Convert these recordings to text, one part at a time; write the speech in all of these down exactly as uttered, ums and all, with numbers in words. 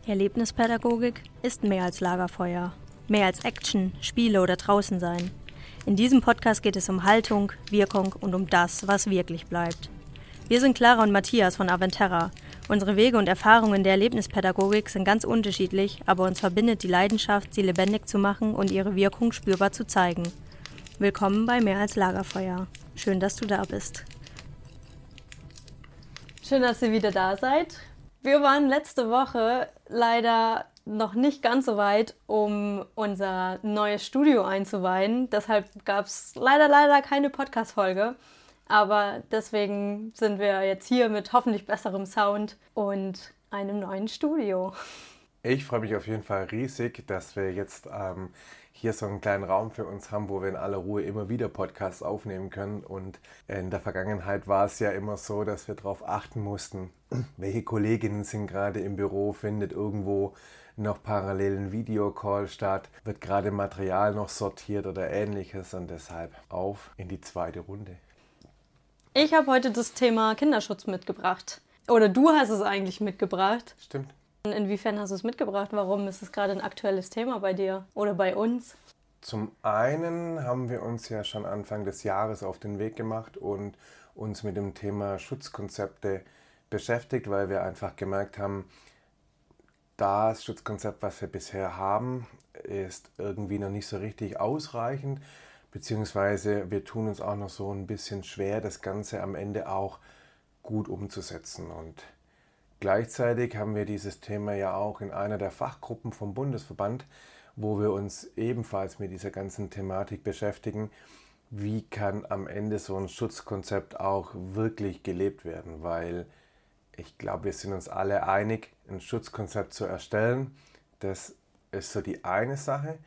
Erlebnispädagogik ist mehr als Lagerfeuer, mehr als Action, Spiele oder draußen sein. In diesem Podcast geht es um Haltung, Wirkung und um das, was wirklich bleibt. Wir sind Clara und Matthias von Aventerra. Unsere Wege und Erfahrungen der Erlebnispädagogik sind ganz unterschiedlich, aber uns verbindet die Leidenschaft, sie lebendig zu machen und ihre Wirkung spürbar zu zeigen. Willkommen bei Mehr als Lagerfeuer. Schön, dass du da bist. Schön, dass ihr wieder da seid. Wir waren letzte Woche leider noch nicht ganz so weit, um unser neues Studio einzuweihen. Deshalb gab es leider, leider keine Podcast-Folge. Aber deswegen sind wir jetzt hier mit hoffentlich besserem Sound und einem neuen Studio. Ich freue mich auf jeden Fall riesig, dass wir jetzt ähm, hier so einen kleinen Raum für uns haben, wo wir in aller Ruhe immer wieder Podcasts aufnehmen können. Und in der Vergangenheit war es ja immer so, dass wir darauf achten mussten, welche Kolleginnen sind gerade im Büro, findet irgendwo noch parallel ein Videocall statt, wird gerade Material noch sortiert oder ähnliches und deshalb auf in die zweite Runde. Ich habe heute das Thema Kinderschutz mitgebracht. Oder du hast es eigentlich mitgebracht. Stimmt. Inwiefern hast du es mitgebracht? Warum ist es gerade ein aktuelles Thema bei dir oder bei uns? Zum einen haben wir uns ja schon Anfang des Jahres auf den Weg gemacht und uns mit dem Thema Schutzkonzepte beschäftigt, weil wir einfach gemerkt haben, das Schutzkonzept, was wir bisher haben, ist irgendwie noch nicht so richtig ausreichend, beziehungsweise wir tun uns auch noch so ein bisschen schwer, das Ganze am Ende auch gut umzusetzen. Und gleichzeitig haben wir dieses Thema ja auch in einer der Fachgruppen vom Bundesverband, wo wir uns ebenfalls mit dieser ganzen Thematik beschäftigen. Wie kann am Ende so ein Schutzkonzept auch wirklich gelebt werden? Weil ich glaube, wir sind uns alle einig, ein Schutzkonzept zu erstellen. Das ist so die eine Sache.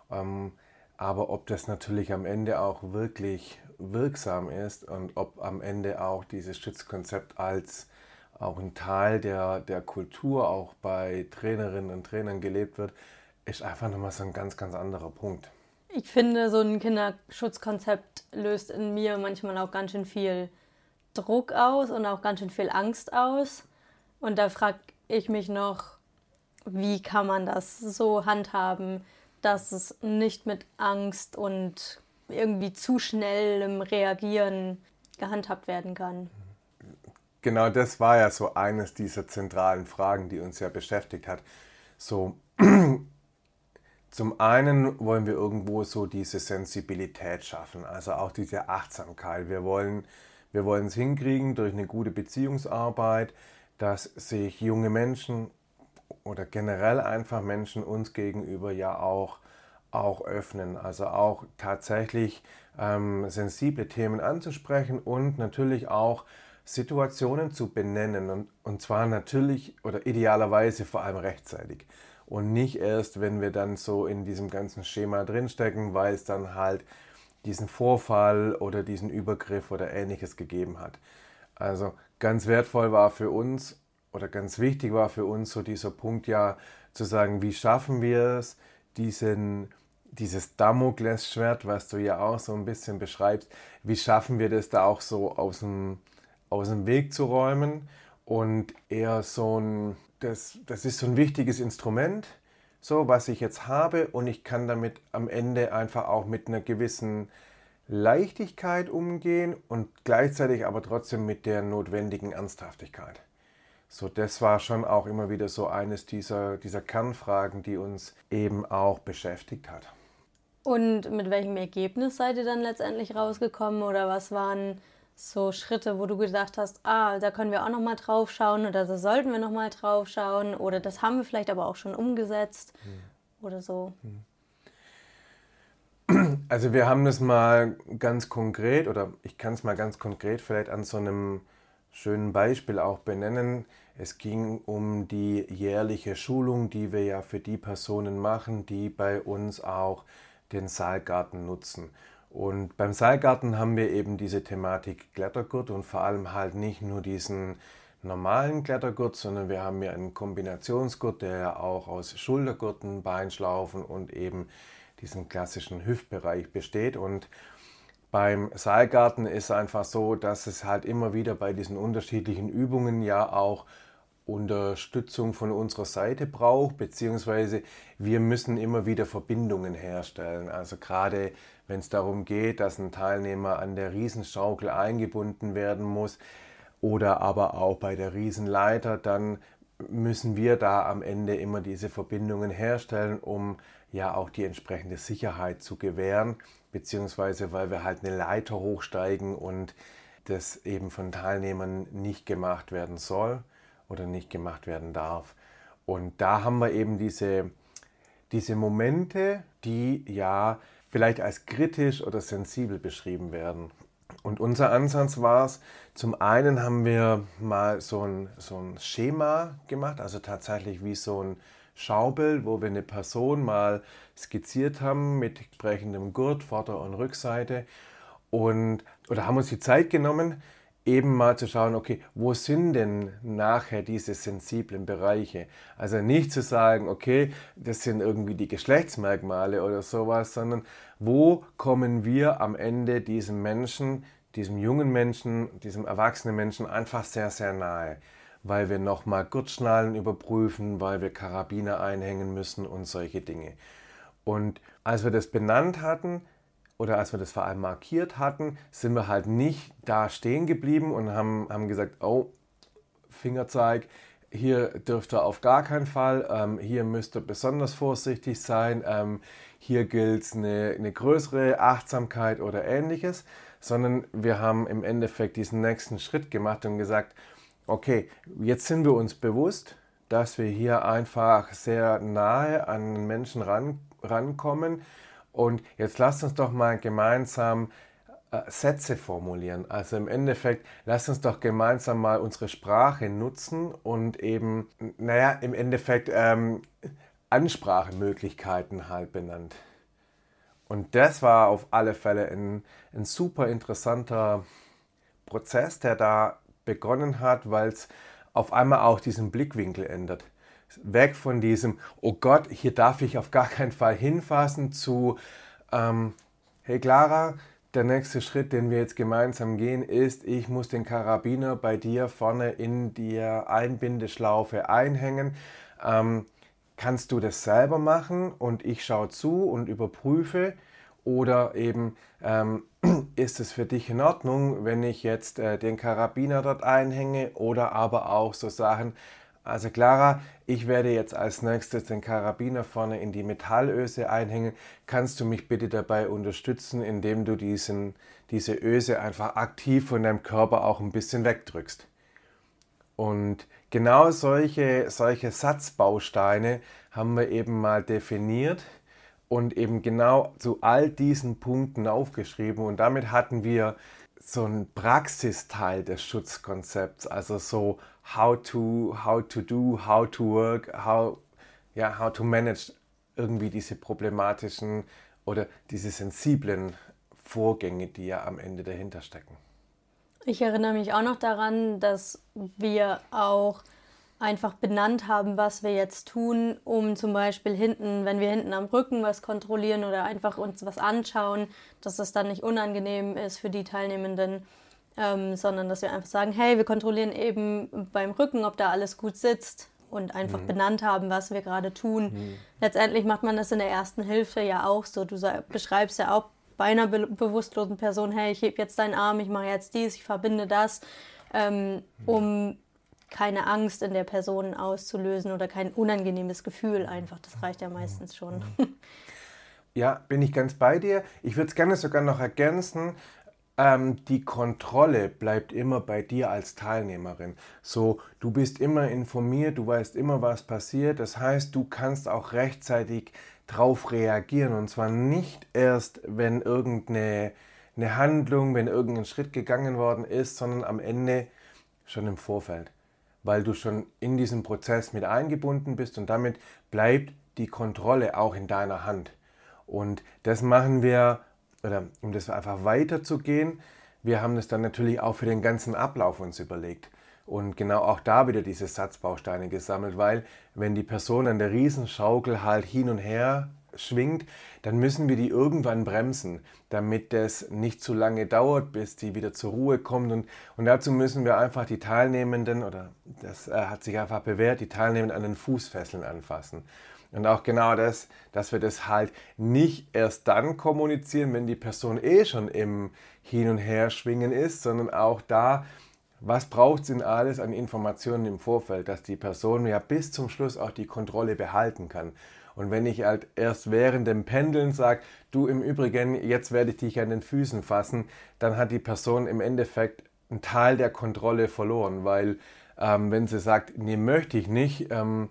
Aber ob das natürlich am Ende auch wirklich wirksam ist und ob am Ende auch dieses Schutzkonzept als auch ein Teil der, der Kultur auch bei Trainerinnen und Trainern gelebt wird, ist einfach nochmal so ein ganz, ganz anderer Punkt. Ich finde, so ein Kinderschutzkonzept löst in mir manchmal auch ganz schön viel Druck aus und auch ganz schön viel Angst aus. Und da frage ich mich noch, wie kann man das so handhaben, dass es nicht mit Angst und irgendwie zu schnellem Reagieren gehandhabt werden kann. Genau, das war ja so eines dieser zentralen Fragen, die uns ja beschäftigt hat. So, zum einen wollen wir irgendwo so diese Sensibilität schaffen, also auch diese Achtsamkeit. Wir wollen, wir wollen es hinkriegen durch eine gute Beziehungsarbeit, dass sich junge Menschen oder generell einfach Menschen uns gegenüber ja auch, auch öffnen. Also auch tatsächlich ähm, sensible Themen anzusprechen und natürlich auch Situationen zu benennen und, und zwar natürlich oder idealerweise vor allem rechtzeitig und nicht erst, wenn wir dann so in diesem ganzen Schema drinstecken, weil es dann halt diesen Vorfall oder diesen Übergriff oder ähnliches gegeben hat. Also ganz wertvoll war für uns oder ganz wichtig war für uns so dieser Punkt ja zu sagen, wie schaffen wir es, diesen dieses Damoklesschwert, was du ja auch so ein bisschen beschreibst, wie schaffen wir das da auch so aus dem aus dem Weg zu räumen und eher so ein, das, das ist so ein wichtiges Instrument, so was ich jetzt habe und ich kann damit am Ende einfach auch mit einer gewissen Leichtigkeit umgehen und gleichzeitig aber trotzdem mit der notwendigen Ernsthaftigkeit. So, das war schon auch immer wieder so eines dieser, dieser Kernfragen, die uns eben auch beschäftigt hat. Und mit welchem Ergebnis seid ihr dann letztendlich rausgekommen oder was waren so Schritte, wo du gedacht hast, ah, da können wir auch nochmal drauf schauen oder da sollten wir nochmal drauf schauen oder das haben wir vielleicht aber auch schon umgesetzt hm. oder so? Also wir haben das mal ganz konkret oder ich kann es mal ganz konkret vielleicht an so einem schönen Beispiel auch benennen. Es ging um die jährliche Schulung, die wir ja für die Personen machen, die bei uns auch den Saalgarten nutzen. Und beim Saalgarten haben wir eben diese Thematik Klettergurt und vor allem halt nicht nur diesen normalen Klettergurt, sondern wir haben ja einen Kombinationsgurt, der ja auch aus Schultergurten, Beinschlaufen und eben diesem klassischen Hüftbereich besteht. Und beim Saalgarten ist einfach so, dass es halt immer wieder bei diesen unterschiedlichen Übungen ja auch Unterstützung von unserer Seite braucht, beziehungsweise wir müssen immer wieder Verbindungen herstellen. Also gerade wenn es darum geht, dass ein Teilnehmer an der Riesenschaukel eingebunden werden muss oder aber auch bei der Riesenleiter, dann müssen wir da am Ende immer diese Verbindungen herstellen, um ja auch die entsprechende Sicherheit zu gewähren, beziehungsweise weil wir halt eine Leiter hochsteigen und das eben von Teilnehmern nicht gemacht werden soll oder nicht gemacht werden darf. Und da haben wir eben diese, diese Momente, die ja vielleicht als kritisch oder sensibel beschrieben werden. Und unser Ansatz war es, zum einen haben wir mal so ein, so ein Schema gemacht, also tatsächlich wie so ein Schaubild, wo wir eine Person mal skizziert haben mit entsprechendem Gurt, Vorder- und Rückseite. Und, oder haben uns die Zeit genommen, eben mal zu schauen, okay, wo sind denn nachher diese sensiblen Bereiche? Also nicht zu sagen, okay, das sind irgendwie die Geschlechtsmerkmale oder sowas, sondern wo kommen wir am Ende diesem Menschen, diesem jungen Menschen, diesem erwachsenen Menschen einfach sehr, sehr nahe, weil wir nochmal Gurtschnallen überprüfen, weil wir Karabiner einhängen müssen und solche Dinge. Und als wir das benannt hatten, oder als wir das vor allem markiert hatten, sind wir halt nicht da stehen geblieben und haben, haben gesagt, oh, Fingerzeig, hier dürft ihr auf gar keinen Fall, ähm, hier müsst ihr besonders vorsichtig sein, ähm, hier gilt eine, eine größere Achtsamkeit oder ähnliches, sondern wir haben im Endeffekt diesen nächsten Schritt gemacht und gesagt, okay, jetzt sind wir uns bewusst, dass wir hier einfach sehr nahe an den Menschen ran, rankommen. Und jetzt lasst uns doch mal gemeinsam äh, Sätze formulieren. Also im Endeffekt, lasst uns doch gemeinsam mal unsere Sprache nutzen und eben, naja, im Endeffekt ähm, Ansprachemöglichkeiten halt benannt. Und das war auf alle Fälle ein, ein super interessanter Prozess, der da begonnen hat, weil es auf einmal auch diesen Blickwinkel ändert. Weg von diesem, oh Gott, hier darf ich auf gar keinen Fall hinfassen, zu, ähm, hey Clara, der nächste Schritt, den wir jetzt gemeinsam gehen, ist, ich muss den Karabiner bei dir vorne in die Einbindeschlaufe einhängen. Ähm, kannst du das selber machen und ich schaue zu und überprüfe? Oder eben, ähm, ist es für dich in Ordnung, wenn ich jetzt äh, den Karabiner dort einhänge? Oder aber auch so Sachen, also Clara, ich werde jetzt als nächstes den Karabiner vorne in die Metallöse einhängen. Kannst du mich bitte dabei unterstützen, indem du diesen, diese Öse einfach aktiv von deinem Körper auch ein bisschen wegdrückst? Und genau solche, solche Satzbausteine haben wir eben mal definiert und eben genau zu all diesen Punkten aufgeschrieben. Und damit hatten wir so ein Praxisteil des Schutzkonzepts, also so how to, how to do, how to work, how, ja, how to manage irgendwie diese problematischen oder diese sensiblen Vorgänge, die ja am Ende dahinter stecken. Ich erinnere mich auch noch daran, dass wir auch einfach benannt haben, was wir jetzt tun, um zum Beispiel hinten, wenn wir hinten am Rücken was kontrollieren oder einfach uns was anschauen, dass das dann nicht unangenehm ist für die Teilnehmenden, ähm, sondern dass wir einfach sagen, hey, wir kontrollieren eben beim Rücken, ob da alles gut sitzt und einfach mhm. benannt haben, was wir gerade tun. Mhm. Letztendlich macht man das in der ersten Hilfe ja auch so. Du beschreibst ja auch bei einer be- bewusstlosen Person, hey, ich hebe jetzt deinen Arm, ich mache jetzt dies, ich verbinde das, ähm, um keine Angst in der Person auszulösen oder kein unangenehmes Gefühl einfach. Das reicht ja meistens schon. Ja, bin ich ganz bei dir. Ich würde es gerne sogar noch ergänzen, ähm, die Kontrolle bleibt immer bei dir als Teilnehmerin. So, du bist immer informiert, du weißt immer, was passiert. Das heißt, du kannst auch rechtzeitig drauf reagieren. Und zwar nicht erst, wenn irgendeine eine Handlung, wenn irgendein Schritt gegangen worden ist, sondern am Ende schon im Vorfeld, weil du schon in diesen Prozess mit eingebunden bist und damit bleibt die Kontrolle auch in deiner Hand. Und das machen wir, oder um das einfach weiterzugehen, wir haben das dann natürlich auch für den ganzen Ablauf uns überlegt und genau auch da wieder diese Satzbausteine gesammelt, weil wenn die Person an der Riesenschaukel halt hin und her schwingt, dann müssen wir die irgendwann bremsen, damit das nicht zu lange dauert, bis die wieder zur Ruhe kommt. Und, und dazu müssen wir einfach die Teilnehmenden, oder das äh, hat sich einfach bewährt, die Teilnehmenden an den Fußfesseln anfassen. Und auch genau das, dass wir das halt nicht erst dann kommunizieren, wenn die Person eh schon im Hin- und Herschwingen ist, sondern auch da, was braucht es denn alles an Informationen im Vorfeld, dass die Person ja bis zum Schluss auch die Kontrolle behalten kann. Und wenn ich halt erst während dem Pendeln sage, du im Übrigen, jetzt werde ich dich an den Füßen fassen, dann hat die Person im Endeffekt einen Teil der Kontrolle verloren, weil ähm, wenn sie sagt, nee, möchte ich nicht, ähm,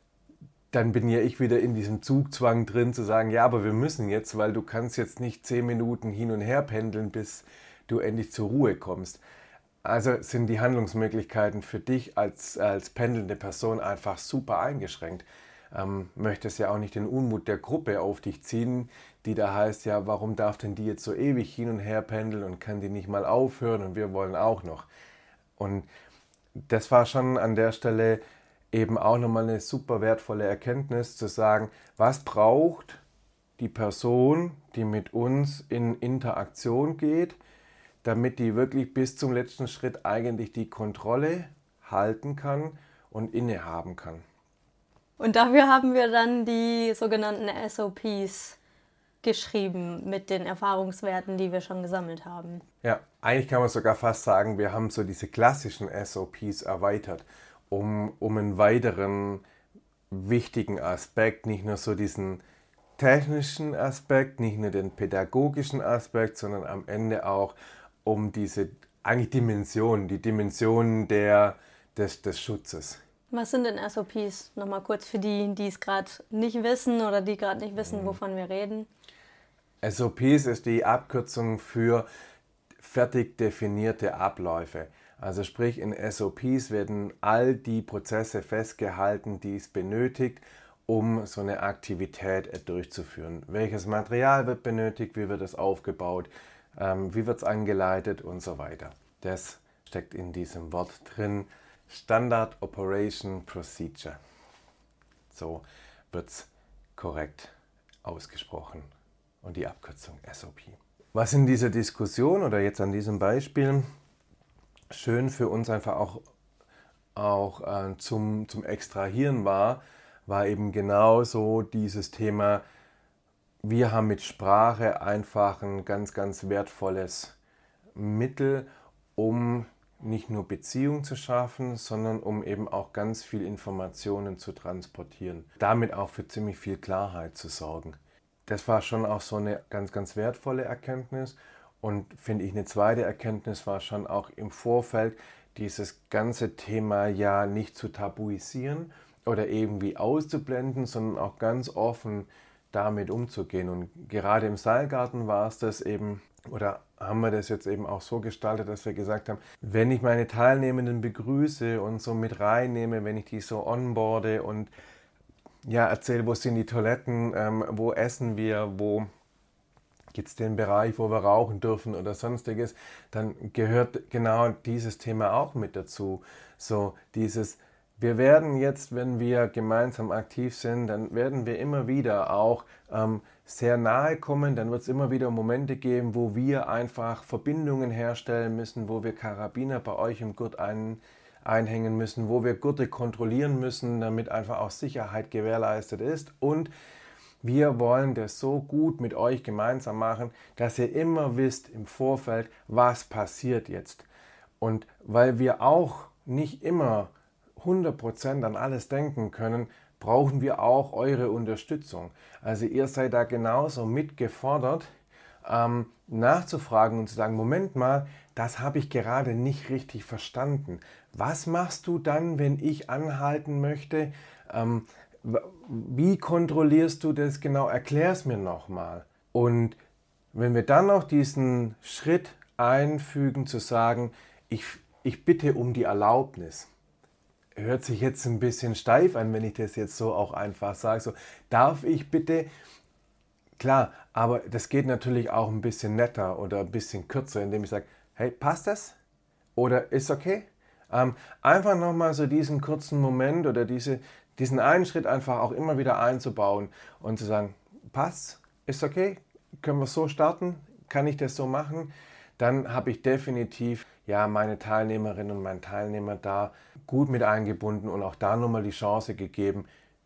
dann bin ja ich wieder in diesem Zugzwang drin zu sagen, ja, aber wir müssen jetzt, weil du kannst jetzt nicht zehn Minuten hin und her pendeln, bis du endlich zur Ruhe kommst. Also sind die Handlungsmöglichkeiten für dich als, als pendelnde Person einfach super eingeschränkt. Ähm, möchtest ja auch nicht den Unmut der Gruppe auf dich ziehen, die da heißt, ja, warum darf denn die jetzt so ewig hin und her pendeln und kann die nicht mal aufhören und wir wollen auch noch. Und das war schon an der Stelle eben auch nochmal eine super wertvolle Erkenntnis, zu sagen, was braucht die Person, die mit uns in Interaktion geht, damit die wirklich bis zum letzten Schritt eigentlich die Kontrolle halten kann und innehaben kann. Und dafür haben wir dann die sogenannten S O Ps geschrieben mit den Erfahrungswerten, die wir schon gesammelt haben. Ja, eigentlich kann man sogar fast sagen, wir haben so diese klassischen S O Ps erweitert, um, um einen weiteren wichtigen Aspekt, nicht nur so diesen technischen Aspekt, nicht nur den pädagogischen Aspekt, sondern am Ende auch um diese eigentlich Dimension, die Dimension der, des, des Schutzes. Was sind denn S O Ps? Nochmal kurz für die, die es gerade nicht wissen oder die gerade nicht wissen, wovon wir reden. S O Ps ist die Abkürzung für fertig definierte Abläufe. Also sprich, in S O Ps werden all die Prozesse festgehalten, die es benötigt, um so eine Aktivität durchzuführen. Welches Material wird benötigt, wie wird es aufgebaut, ähm, wie wird es angeleitet und so weiter. Das steckt in diesem Wort drin. Standard Operation Procedure. So wird es korrekt ausgesprochen. Und die Abkürzung S O P. Was in dieser Diskussion oder jetzt an diesem Beispiel schön für uns einfach auch, auch äh, zum, zum Extrahieren war, war eben genau so dieses Thema, wir haben mit Sprache einfach ein ganz, ganz wertvolles Mittel, um nicht nur Beziehung zu schaffen, sondern um eben auch ganz viel Informationen zu transportieren. Damit auch für ziemlich viel Klarheit zu sorgen. Das war schon auch so eine ganz, ganz wertvolle Erkenntnis. Und finde ich, eine zweite Erkenntnis war schon auch im Vorfeld, dieses ganze Thema ja nicht zu tabuisieren oder irgendwie auszublenden, sondern auch ganz offen damit umzugehen. Und gerade im Seilgarten war es das eben, oder haben wir das jetzt eben auch so gestaltet, dass wir gesagt haben, wenn ich meine Teilnehmenden begrüße und so mit reinnehme, wenn ich die so onboarde und ja, erzähle, wo sind die Toiletten, ähm, wo essen wir, wo gibt es den Bereich, wo wir rauchen dürfen oder sonstiges, dann gehört genau dieses Thema auch mit dazu. So dieses, wir werden jetzt, wenn wir gemeinsam aktiv sind, dann werden wir immer wieder auch ähm, sehr nahe kommen, dann wird es immer wieder Momente geben, wo wir einfach Verbindungen herstellen müssen, wo wir Karabiner bei euch im Gurt ein, einhängen müssen, wo wir Gurte kontrollieren müssen, damit einfach auch Sicherheit gewährleistet ist. Und wir wollen das so gut mit euch gemeinsam machen, dass ihr immer wisst im Vorfeld, was passiert jetzt. Und weil wir auch nicht immer hundert Prozent an alles denken können, brauchen wir auch eure Unterstützung. Also ihr seid da genauso mitgefordert, ähm, nachzufragen und zu sagen, Moment mal, das habe ich gerade nicht richtig verstanden. Was machst du dann, wenn ich anhalten möchte? Ähm, wie kontrollierst du das genau? Erklär es mir nochmal. Und wenn wir dann noch diesen Schritt einfügen, zu sagen, ich, ich bitte um die Erlaubnis. Hört sich jetzt ein bisschen steif an, wenn ich das jetzt so auch einfach sage. So, darf ich bitte? Klar, aber das geht natürlich auch ein bisschen netter oder ein bisschen kürzer, indem ich sage, hey, passt das? Oder ist okay? Ähm, einfach nochmal so diesen kurzen Moment oder diese, diesen einen Schritt einfach auch immer wieder einzubauen und zu sagen, passt, ist okay, können wir so starten, kann ich das so machen, dann habe ich definitiv ja, meine Teilnehmerinnen und meinen Teilnehmer da gut mit eingebunden und auch da nochmal die Chance gegeben,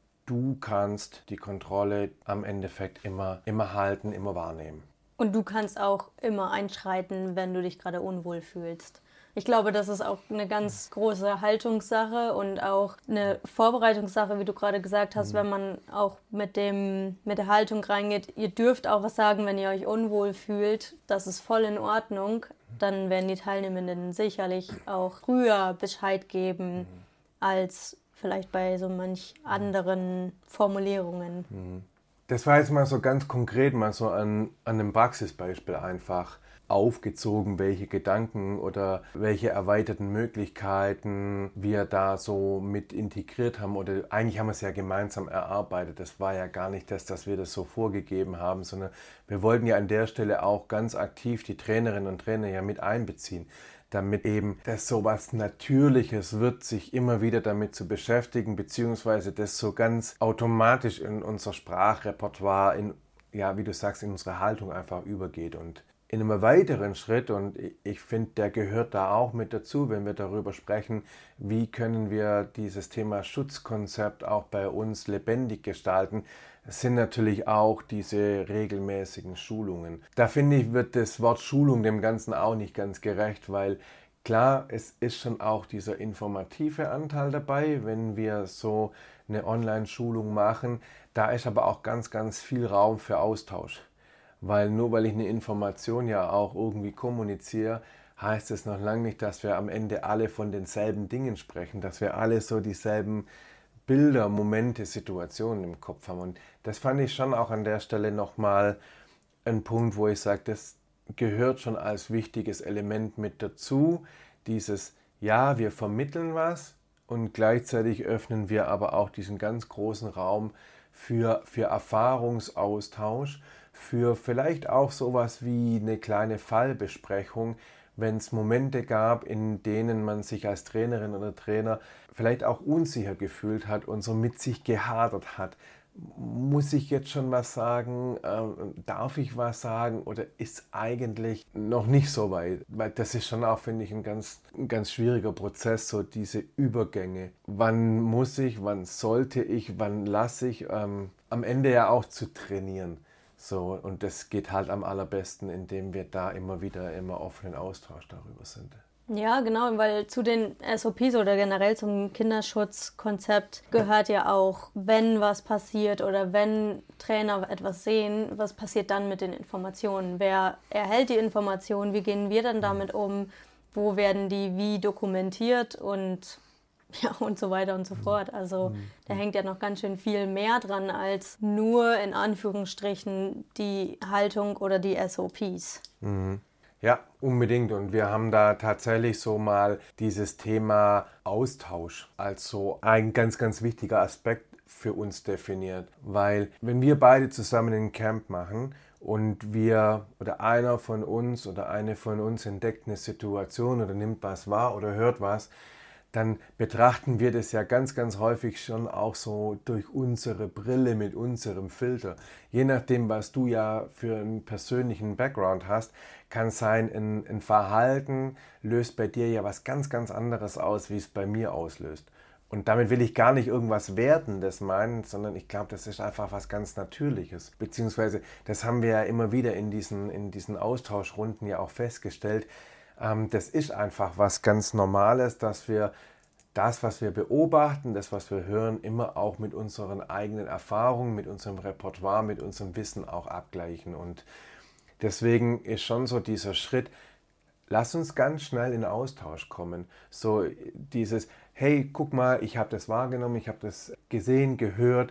du kannst die Kontrolle am Endeffekt immer, immer halten, immer wahrnehmen. Und du kannst auch immer einschreiten, wenn du dich gerade unwohl fühlst. Ich glaube, das ist auch eine ganz große Haltungssache und auch eine Vorbereitungssache, wie du gerade gesagt hast, mhm. wenn man auch mit, dem, mit der Haltung reingeht. Ihr dürft auch was sagen, wenn ihr euch unwohl fühlt. Das ist voll in Ordnung. Dann werden die Teilnehmenden sicherlich auch früher Bescheid geben, mhm. als vielleicht bei so manch anderen Formulierungen. Mhm. Das war jetzt mal so ganz konkret, mal so an, an einem Praxisbeispiel einfach aufgezogen, welche Gedanken oder welche erweiterten Möglichkeiten wir da so mit integriert haben. Oder eigentlich haben wir es ja gemeinsam erarbeitet. Das war ja gar nicht das, dass wir das so vorgegeben haben, sondern wir wollten ja an der Stelle auch ganz aktiv die Trainerinnen und Trainer ja mit einbeziehen, damit eben das so was Natürliches wird, sich immer wieder damit zu beschäftigen, beziehungsweise das so ganz automatisch in unser Sprachrepertoire, in, ja, wie du sagst, in unsere Haltung einfach übergeht. Und in einem weiteren Schritt, und ich finde, der gehört da auch mit dazu, wenn wir darüber sprechen, wie können wir dieses Thema Schutzkonzept auch bei uns lebendig gestalten, sind natürlich auch diese regelmäßigen Schulungen. Da finde ich, wird das Wort Schulung dem Ganzen auch nicht ganz gerecht, weil klar, es ist schon auch dieser informative Anteil dabei, wenn wir so eine Online-Schulung machen. Da ist aber auch ganz, ganz viel Raum für Austausch. Weil nur weil ich eine Information ja auch irgendwie kommuniziere, heißt es noch lange nicht, dass wir am Ende alle von denselben Dingen sprechen, dass wir alle so dieselben Bilder, Momente, Situationen im Kopf haben. Und das fand ich schon auch an der Stelle nochmal ein Punkt, wo ich sage, das gehört schon als wichtiges Element mit dazu. Dieses, ja, wir vermitteln was und gleichzeitig öffnen wir aber auch diesen ganz großen Raum für, für Erfahrungsaustausch, für vielleicht auch sowas wie eine kleine Fallbesprechung, wenn es Momente gab, in denen man sich als Trainerin oder Trainer vielleicht auch unsicher gefühlt hat und so mit sich gehadert hat. Muss ich jetzt schon was sagen? Ähm, darf ich was sagen? Oder ist eigentlich noch nicht so weit? Weil das ist schon auch, finde ich, ein ganz, ein ganz schwieriger Prozess, so diese Übergänge. Wann muss ich, wann sollte ich, wann lasse ich? Ähm, am Ende ja auch zu trainieren. So, und das geht halt am allerbesten, indem wir da immer wieder immer offenen Austausch darüber sind. Ja, genau, weil zu den S O Ps oder generell zum Kinderschutzkonzept gehört ja auch, wenn was passiert oder wenn Trainer etwas sehen, was passiert dann mit den Informationen? Wer erhält die Informationen? Wie gehen wir dann damit um? Wo werden die wie dokumentiert und ja, und so weiter und so fort. Also mhm. da hängt ja noch ganz schön viel mehr dran als nur in Anführungsstrichen die Haltung oder die S O Ps. Mhm. Ja, unbedingt. Und wir haben da tatsächlich so mal dieses Thema Austausch als so ein ganz, ganz wichtiger Aspekt für uns definiert. Weil wenn wir beide zusammen ein Camp machen und wir oder einer von uns oder eine von uns entdeckt eine Situation oder nimmt was wahr oder hört was, dann betrachten wir das ja ganz, ganz häufig schon auch so durch unsere Brille mit unserem Filter. Je nachdem, was du ja für einen persönlichen Background hast, kann sein, ein, ein Verhalten löst bei dir ja was ganz, ganz anderes aus, wie es bei mir auslöst. Und damit will ich gar nicht irgendwas Wertendes meinen, sondern ich glaube, das ist einfach was ganz Natürliches. Beziehungsweise, das haben wir ja immer wieder in diesen, in diesen Austauschrunden ja auch festgestellt. Ähm, das ist einfach was ganz Normales, dass wir das, was wir beobachten, das, was wir hören, immer auch mit unseren eigenen Erfahrungen, mit unserem Repertoire, mit unserem Wissen auch abgleichen. Und deswegen ist schon so dieser Schritt, lass uns ganz schnell in Austausch kommen. So dieses, hey, guck mal, ich habe das wahrgenommen, ich habe das gesehen, gehört.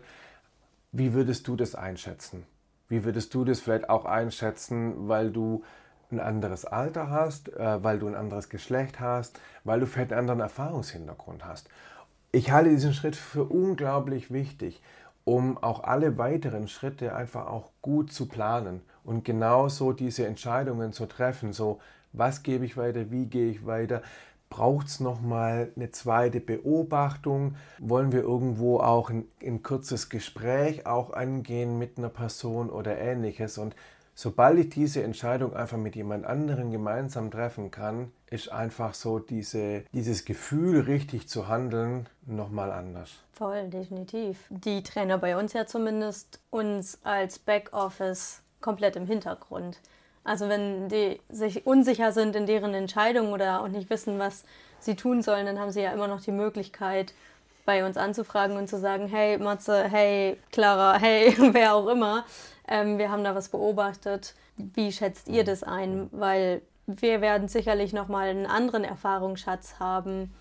Wie würdest du das einschätzen? Wie würdest du das vielleicht auch einschätzen, weil du ein anderes Alter hast, äh, weil du ein anderes Geschlecht hast, weil du vielleicht einen anderen Erfahrungshintergrund hast. Ich halte diesen Schritt für unglaublich wichtig, um auch alle weiteren Schritte einfach auch gut zu planen und genauso diese Entscheidungen zu treffen, so was gebe ich weiter, wie gehe ich weiter, Braucht es nochmal eine zweite Beobachtung? Wollen wir irgendwo auch ein, ein kurzes Gespräch auch angehen mit einer Person oder ähnliches? Und sobald ich diese Entscheidung einfach mit jemand anderem gemeinsam treffen kann, ist einfach so diese, dieses Gefühl, richtig zu handeln, nochmal anders. Voll, definitiv. Die Trainer bei uns ja zumindest uns als Backoffice komplett im Hintergrund. Also wenn die sich unsicher sind in deren Entscheidung oder auch nicht wissen, was sie tun sollen, dann haben sie ja immer noch die Möglichkeit, bei uns anzufragen und zu sagen, hey Matze, hey Clara, hey wer auch immer, ähm, wir haben da was beobachtet, wie schätzt ihr das ein? Weil wir werden sicherlich nochmal einen anderen Erfahrungsschatz haben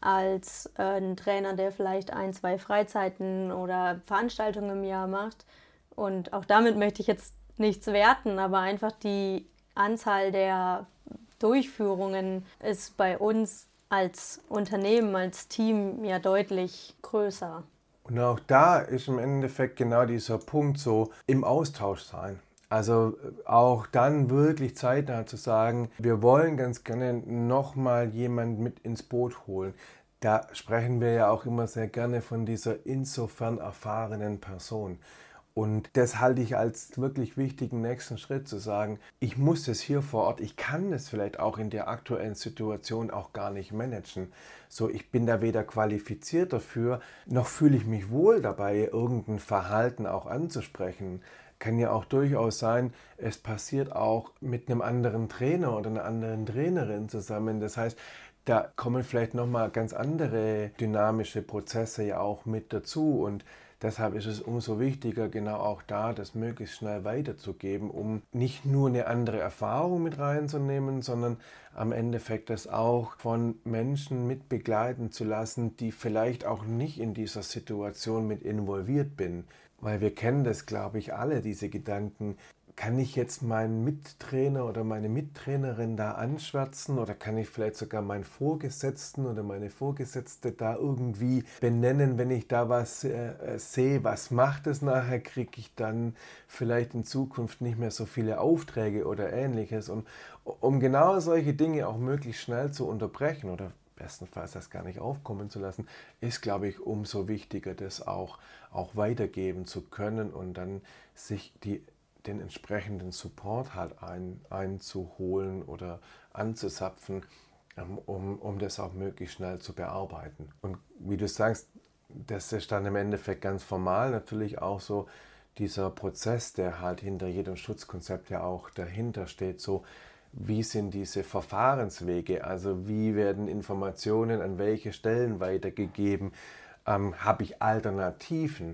als äh, ein Trainer, der vielleicht ein, zwei Freizeiten oder Veranstaltungen im Jahr macht. Und auch damit möchte ich jetzt nichts werten, aber einfach die Anzahl der Durchführungen ist bei uns als Unternehmen, als Team ja deutlich größer. Und auch da ist im Endeffekt genau dieser Punkt so, im Austausch sein. Also auch dann wirklich zeitnah zu sagen, wir wollen ganz gerne nochmal jemanden mit ins Boot holen. Da sprechen wir ja auch immer sehr gerne von dieser insofern erfahrenen Person. Und das halte ich als wirklich wichtigen nächsten Schritt, zu sagen, ich muss das hier vor Ort, ich kann das vielleicht auch in der aktuellen Situation auch gar nicht managen. So, ich bin da weder qualifiziert dafür, noch fühle ich mich wohl dabei, irgendein Verhalten auch anzusprechen. Kann ja auch durchaus sein, es passiert auch mit einem anderen Trainer oder einer anderen Trainerin zusammen. Das heißt, da kommen vielleicht nochmal ganz andere dynamische Prozesse ja auch mit dazu, und deshalb ist es umso wichtiger, genau auch da das möglichst schnell weiterzugeben, um nicht nur eine andere Erfahrung mit reinzunehmen, sondern am Endeffekt das auch von Menschen mit begleiten zu lassen, die vielleicht auch nicht in dieser Situation mit involviert bin. Weil wir kennen das, glaube ich, alle, diese Gedanken. Kann ich jetzt meinen Mittrainer oder meine Mittrainerin da anschwärzen, oder kann ich vielleicht sogar meinen Vorgesetzten oder meine Vorgesetzte da irgendwie benennen, wenn ich da was äh, sehe, was macht es nachher, kriege ich dann vielleicht in Zukunft nicht mehr so viele Aufträge oder ähnliches. Und um genau solche Dinge auch möglichst schnell zu unterbrechen oder bestenfalls das gar nicht aufkommen zu lassen, ist, glaube ich, umso wichtiger, das auch, auch weitergeben zu können und dann sich die den entsprechenden Support halt ein, einzuholen oder anzuzapfen, um, um das auch möglichst schnell zu bearbeiten. Und wie du sagst, das ist dann im Endeffekt ganz formal natürlich auch so dieser Prozess, der halt hinter jedem Schutzkonzept ja auch dahinter steht, so wie sind diese Verfahrenswege, also wie werden Informationen an welche Stellen weitergegeben, ähm, habe ich Alternativen,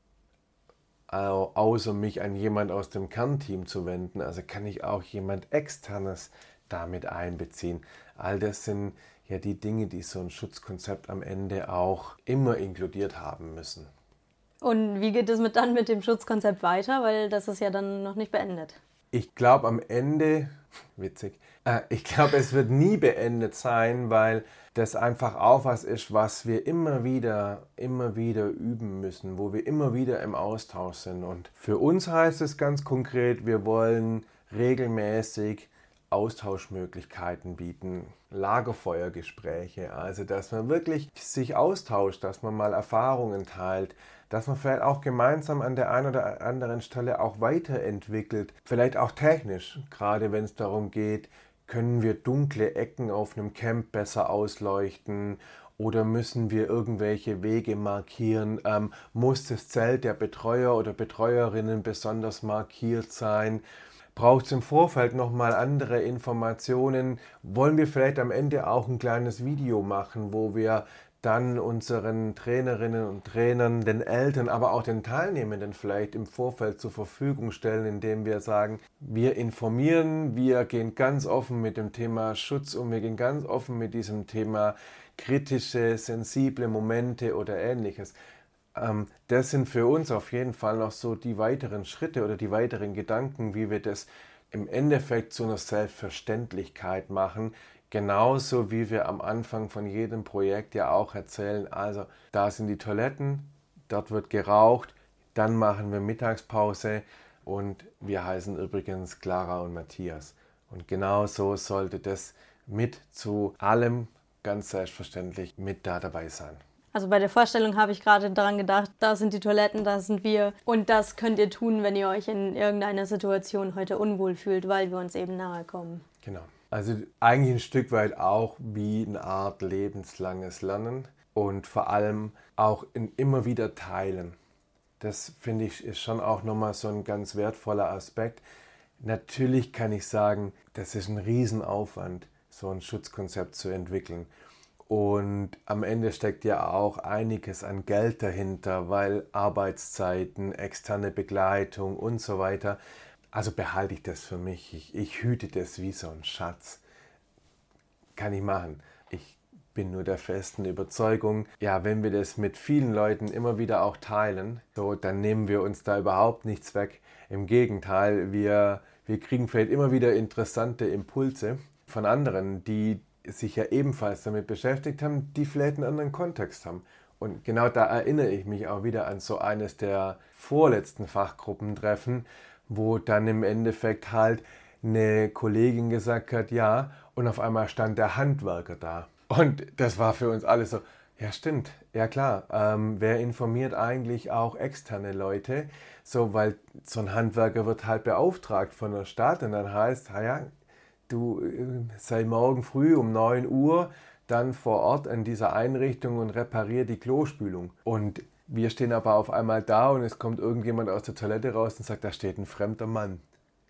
außer mich an jemand aus dem Kernteam zu wenden, also kann ich auch jemand Externes damit einbeziehen. All das sind ja die Dinge, die so ein Schutzkonzept am Ende auch immer inkludiert haben müssen. Und wie geht es mit, dann mit dem Schutzkonzept weiter? Weil das ist ja dann noch nicht beendet. Ich glaube am Ende, witzig, äh, ich glaube es wird nie beendet sein, weil das einfach auch was ist, was wir immer wieder, immer wieder üben müssen, wo wir immer wieder im Austausch sind. Und für uns heißt es ganz konkret, wir wollen regelmäßig Austauschmöglichkeiten bieten, Lagerfeuergespräche, also dass man wirklich sich austauscht, dass man mal Erfahrungen teilt, dass man vielleicht auch gemeinsam an der einen oder anderen Stelle auch weiterentwickelt, vielleicht auch technisch, gerade wenn es darum geht, können wir dunkle Ecken auf einem Camp besser ausleuchten oder müssen wir irgendwelche Wege markieren, ähm, muss das Zelt der Betreuer oder Betreuerinnen besonders markiert sein, braucht es im Vorfeld nochmal andere Informationen, wollen wir vielleicht am Ende auch ein kleines Video machen, wo wir dann unseren Trainerinnen und Trainern, den Eltern, aber auch den Teilnehmenden vielleicht im Vorfeld zur Verfügung stellen, indem wir sagen, wir informieren, wir gehen ganz offen mit dem Thema Schutz um, wir gehen ganz offen mit diesem Thema kritische, sensible Momente oder ähnliches. Ähm, das sind für uns auf jeden Fall noch so die weiteren Schritte oder die weiteren Gedanken, wie wir das im Endeffekt zu einer Selbstverständlichkeit machen. Genauso wie wir am Anfang von jedem Projekt ja auch erzählen, also da sind die Toiletten, dort wird geraucht, dann machen wir Mittagspause und wir heißen übrigens Clara und Matthias. Und genau so sollte das mit zu allem ganz selbstverständlich mit da dabei sein. Also bei der Vorstellung habe ich gerade daran gedacht, da sind die Toiletten, da sind wir. Und das könnt ihr tun, wenn ihr euch in irgendeiner Situation heute unwohl fühlt, weil wir uns eben nahe kommen. Genau. Also eigentlich ein Stück weit auch wie eine Art lebenslanges Lernen und vor allem auch in immer wieder teilen. Das finde ich ist schon auch nochmal so ein ganz wertvoller Aspekt. Natürlich kann ich sagen, das ist ein Riesenaufwand, so ein Schutzkonzept zu entwickeln. Und am Ende steckt ja auch einiges an Geld dahinter, weil Arbeitszeiten, externe Begleitung und so weiter. Also behalte ich das für mich. Ich, ich hüte das wie so ein Schatz. Kann ich machen. Ich bin nur der festen Überzeugung, ja, wenn wir das mit vielen Leuten immer wieder auch teilen, so, dann nehmen wir uns da überhaupt nichts weg. Im Gegenteil, wir, wir kriegen vielleicht immer wieder interessante Impulse von anderen, die sich ja ebenfalls damit beschäftigt haben, die vielleicht einen anderen Kontext haben. Und genau da erinnere ich mich auch wieder an so eines der vorletzten Fachgruppentreffen, wo dann im Endeffekt halt eine Kollegin gesagt hat, ja, und auf einmal stand der Handwerker da. Und das war für uns alle so, ja stimmt, ja klar, ähm, wer informiert eigentlich auch externe Leute? So, weil so ein Handwerker wird halt beauftragt von der Stadt und dann heißt, ja, du sei morgen früh um neun Uhr dann vor Ort an dieser Einrichtung und reparier die Klospülung. Und wir stehen aber auf einmal da und es kommt irgendjemand aus der Toilette raus und sagt, da steht ein fremder Mann.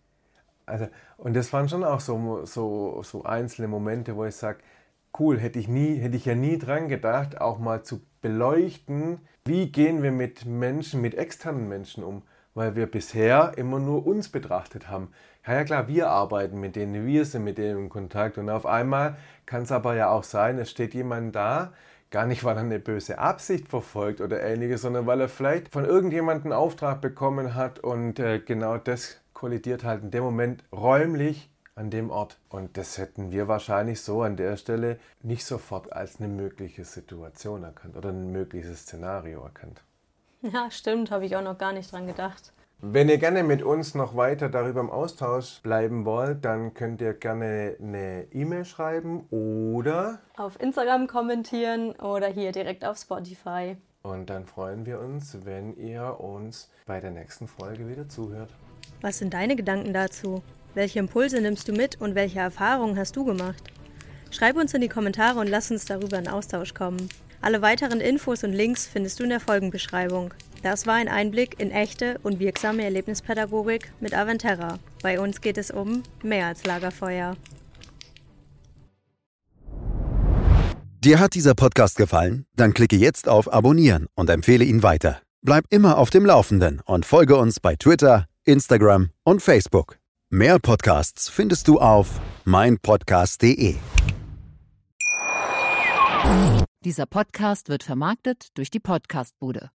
Also, und das waren schon auch so, so, so einzelne Momente, wo ich sage, cool, hätte ich, nie, hätte ich ja nie dran gedacht, auch mal zu beleuchten, wie gehen wir mit Menschen, mit externen Menschen um. Weil wir bisher immer nur uns betrachtet haben. Ja, ja klar, wir arbeiten mit denen, wir sind mit denen in Kontakt und auf einmal kann es aber ja auch sein, es steht jemand da, gar nicht, weil er eine böse Absicht verfolgt oder ähnliches, sondern weil er vielleicht von irgendjemandem einen Auftrag bekommen hat und äh, genau das kollidiert halt in dem Moment räumlich an dem Ort. Und das hätten wir wahrscheinlich so an der Stelle nicht sofort als eine mögliche Situation erkannt oder ein mögliches Szenario erkannt. Ja, stimmt, habe ich auch noch gar nicht dran gedacht. Wenn ihr gerne mit uns noch weiter darüber im Austausch bleiben wollt, dann könnt ihr gerne eine E-Mail schreiben oder auf Instagram kommentieren oder hier direkt auf Spotify. Und dann freuen wir uns, wenn ihr uns bei der nächsten Folge wieder zuhört. Was sind deine Gedanken dazu? Welche Impulse nimmst du mit und welche Erfahrungen hast du gemacht? Schreib uns in die Kommentare und lass uns darüber in Austausch kommen. Alle weiteren Infos und Links findest du in der Folgenbeschreibung. Das war ein Einblick in echte und wirksame Erlebnispädagogik mit Aventerra. Bei uns geht es um mehr als Lagerfeuer. Dir hat dieser Podcast gefallen? Dann klicke jetzt auf Abonnieren und empfehle ihn weiter. Bleib immer auf dem Laufenden und folge uns bei Twitter, Instagram und Facebook. Mehr Podcasts findest du auf mein podcast punkt de. Dieser Podcast wird vermarktet durch die Podcastbude.